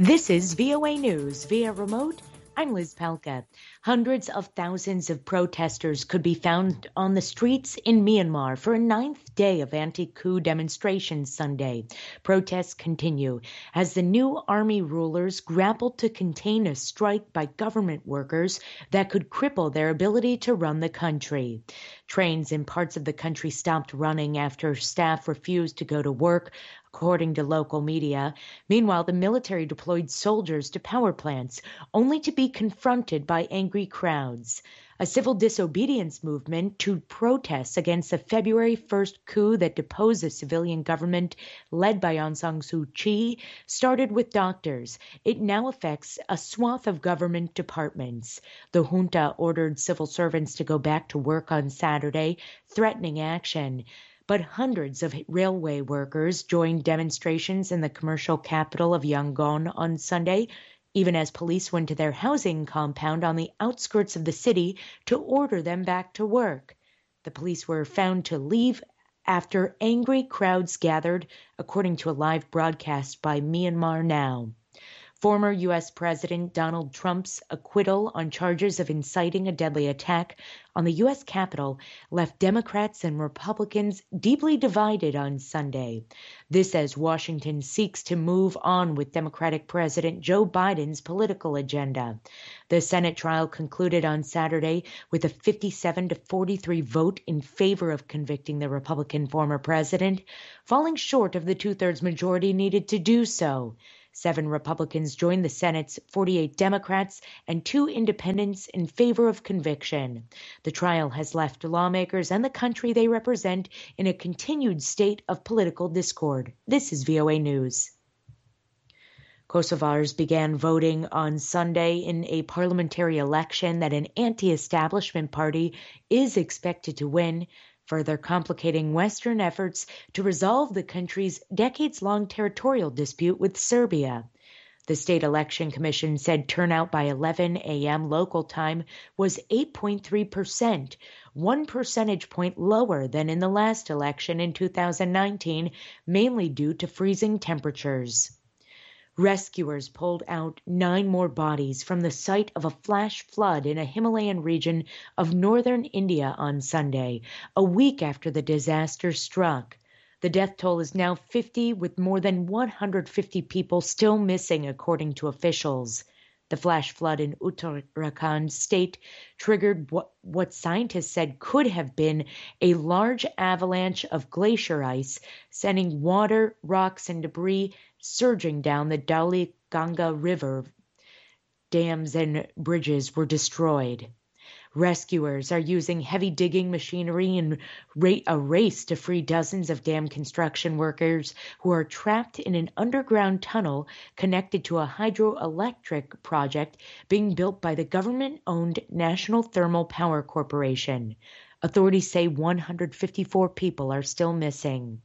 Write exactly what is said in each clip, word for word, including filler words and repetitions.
This is V O A News via remote. I'm Liz Palka. Hundreds of thousands of protesters could be found on the streets in Myanmar for a ninth day of anti-coup demonstrations Sunday. Protests continue as the new army rulers grapple to contain a strike by government workers that could cripple their ability to run the country. Trains in parts of the country stopped running after staff refused to go to work, according to local media. Meanwhile, the military deployed soldiers to power plants, only to be confronted by angry crowds. A civil disobedience movement to protest against the February first coup that deposed the civilian government led by Aung San Suu Kyi started with doctors. It now affects a swath of government departments. The junta ordered civil servants to go back to work on Saturday, threatening action. But hundreds of railway workers joined demonstrations in the commercial capital of Yangon on Sunday, even as police went to their housing compound on the outskirts of the city to order them back to work. The police were found to leave after angry crowds gathered, according to a live broadcast by Myanmar Now. Former U S President Donald Trump's acquittal on charges of inciting a deadly attack on the U S Capitol left Democrats and Republicans deeply divided on Sunday. This as Washington seeks to move on with Democratic President Joe Biden's political agenda. The Senate trial concluded on Saturday with a fifty-seven to forty-three vote in favor of convicting the Republican former president, falling short of the two-thirds majority needed to do so. Seven Republicans joined the Senate's forty-eight Democrats and two independents in favor of conviction. The trial has left lawmakers and the country they represent in a continued state of political discord. This is V O A News. Kosovars began voting on Sunday in a parliamentary election that an anti-establishment party is expected to win, further complicating Western efforts to resolve the country's decades-long territorial dispute with Serbia. The State Election Commission said turnout by eleven a.m. local time was eight point three percent, one percentage point lower than in the last election in two thousand nineteen, mainly due to freezing temperatures. Rescuers pulled out nine more bodies from the site of a flash flood in a Himalayan region of northern India on Sunday, a week after the disaster struck. The death toll is now fifty, with more than one hundred fifty people still missing, according to officials. The flash flood in Uttarakhand state triggered what, what scientists said could have been a large avalanche of glacier ice, sending water, rocks, and debris surging down the Dali Ganga River. Dams and bridges were destroyed. Rescuers are using heavy digging machinery in a race to free dozens of dam construction workers who are trapped in an underground tunnel connected to a hydroelectric project being built by the government-owned National Thermal Power Corporation. Authorities say one hundred fifty-four people are still missing.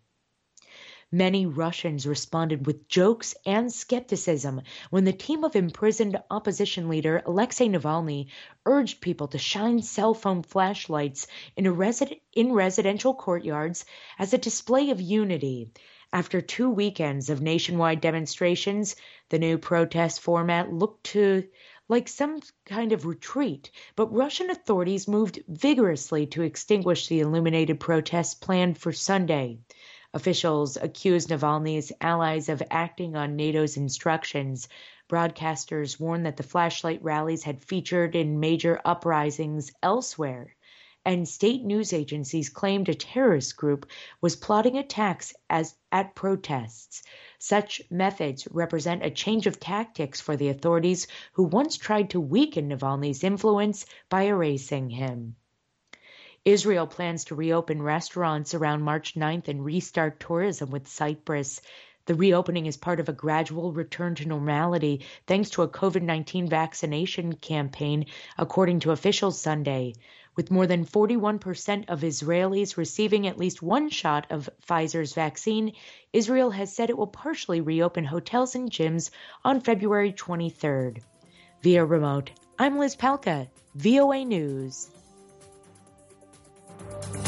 Many Russians responded with jokes and skepticism when the team of imprisoned opposition leader Alexei Navalny urged people to shine cell phone flashlights in, a resi- in residential courtyards as a display of unity. After two weekends of nationwide demonstrations, the new protest format looked to like some kind of retreat, but Russian authorities moved vigorously to extinguish the illuminated protests planned for Sunday. Officials accused Navalny's allies of acting on NATO's instructions. Broadcasters warned that the flashlight rallies had featured in major uprisings elsewhere, and state news agencies claimed a terrorist group was plotting attacks as at protests. Such methods represent a change of tactics for the authorities who once tried to weaken Navalny's influence by erasing him. Israel plans to reopen restaurants around March ninth and restart tourism with Cyprus. The reopening is part of a gradual return to normality thanks to a COVID nineteen vaccination campaign, according to officials Sunday. With more than forty-one percent of Israelis receiving at least one shot of Pfizer's vaccine, Israel has said it will partially reopen hotels and gyms on February twenty-third. Via remote, I'm Liz Palka, V O A News.